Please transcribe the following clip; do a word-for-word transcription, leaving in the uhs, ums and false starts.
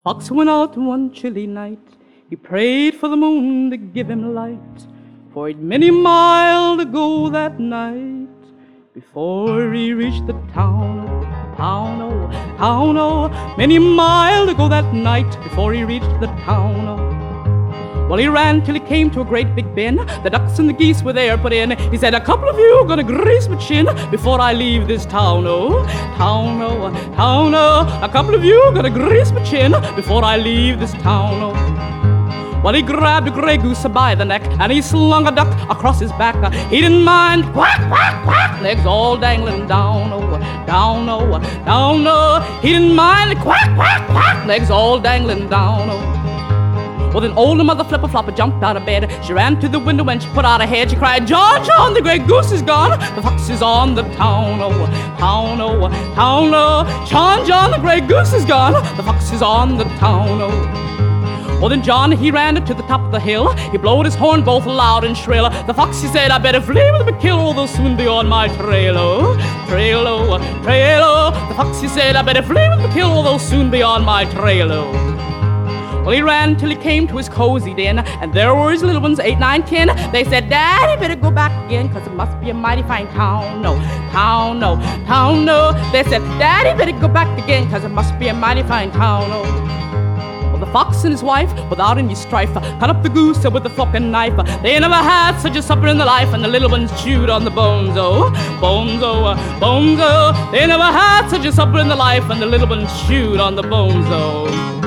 Fox went out one chilly night. He prayed for the moon to give him light, for he'd many mile to go that night before he reached the town. Town, oh, town, oh, many mile to go that night before he reached the town. Oh. Well, he ran till he came to a great big bin. The ducks and the geese were there put in. He said, a couple of you gonna grease my chin before I leave this town, oh. Town, oh, town, oh, a couple of you gonna grease my chin before I leave this town, oh. Well, he grabbed a gray goose by the neck and he slung a duck across his back. He didn't mind quack, quack, quack, legs all dangling down, oh, down, oh, down, oh. He didn't mind quack, quack, quack, legs all dangling down, oh. Well, then old Mother Flipper Flopper jumped out of bed. She ran to the window and she put out her head. She cried, John, John, the gray goose is gone. The fox is on the town, oh, town, oh, town, oh. John, John, the gray goose is gone. The fox is on the town, oh. Well, then John, he ran to the top of the hill. He blowed his horn both loud and shrill. The fox, he said, I better flee with my kill, or they'll soon be on my trail, oh. Trail, oh, trail, oh. The fox, he said, I better flee with my kill, or they'll soon be on my trail, oh. Well, he ran till he came to his cozy den, and there were his little ones, eight, nine, ten. They said, Daddy, better go back again, 'cause it must be a mighty fine town, no, town, no, town, no. They said, Daddy, better go back again, 'cause it must be a mighty fine town, no. Well, the fox and his wife, without any strife, cut up the goose with a fork and knife. They never had such a supper in their life, and the little ones chewed on the bones, oh, bones, oh, bones, oh. They never had such a supper in their life, and the little ones chewed on the bones, oh.